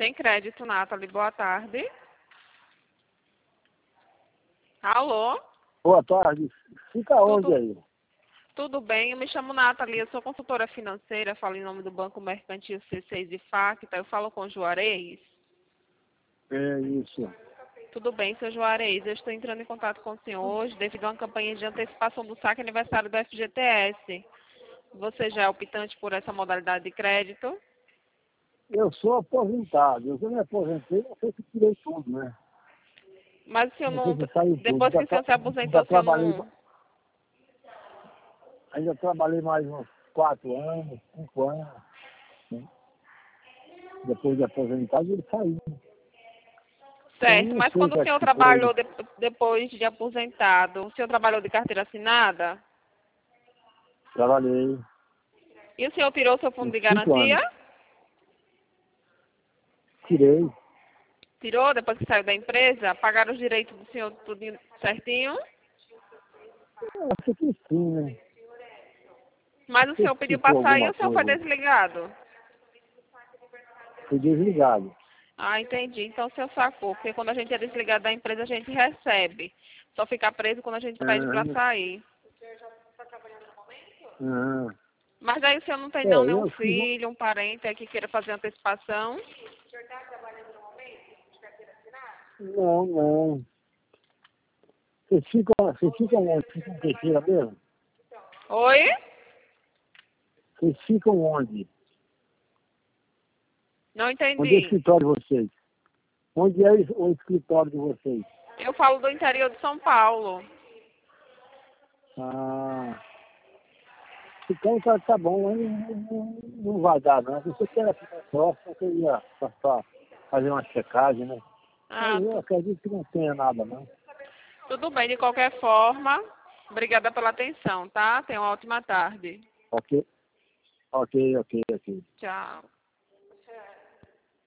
Tem crédito, Nathalie. Boa tarde. Alô? Boa tarde. Fica onde Tudo, aí? tudo bem? Eu me chamo Nathalie, eu sou consultora financeira, falo em nome do Banco Mercantil C6 e Facta. Eu falo com o Juarez. É isso. Tudo bem, seu Juarez. Eu estou entrando em contato com o senhor hoje devido a uma campanha de antecipação do saque aniversário do FGTS. Você já é optante por essa modalidade de crédito? Eu sou aposentado. Eu já me aposentei, não sei se tirei tudo, né? Mas o senhor Não sei não. se saiu tudo. Depois que o senhor se aposentou, Ainda o senhor trabalhei, não. ainda trabalhei mais uns 4 anos, 5 anos. Né? Depois de aposentado, ele saiu. Então, Certo, não mas sei o quando que o é que senhor ficou. trabalhou depois de aposentado, o senhor trabalhou de carteira assinada? Trabalhei E o senhor tirou seu fundo uns de 5 garantia? anos. Tirei. Tirou depois que saiu da empresa? Pagaram os direitos do senhor tudo certinho? Acho que sim, né? Mas Não o sei senhor se pediu ficou para sair, alguma o senhor foi coisa aí. desligado? Fui desligado. Ah, entendi. Então o senhor sacou, porque quando a gente é desligado da empresa, a gente recebe. Só fica preso quando a gente pede para Ah, sair. ah. Mas aí o senhor não tem não É, nenhum eu fiz. filho, um parente aí que queira fazer antecipação? Não, não. Vocês ficam onde? Ficam em Teixeira mesmo? Oi? Vocês ficam onde? Não Onde é o entendi. escritório de vocês? Onde é o escritório de vocês? Eu falo do interior de São Paulo. Ah, então tá bom, aí não vai dar não. Você quer aqui na próxima, eu ia passar, fazer uma checagem, né? Mas Ah, eu acredito que não tenha nada, não. tudo bem, de qualquer forma. Obrigada pela atenção, tá? Tenha uma ótima tarde. Ok, ok. Tchau.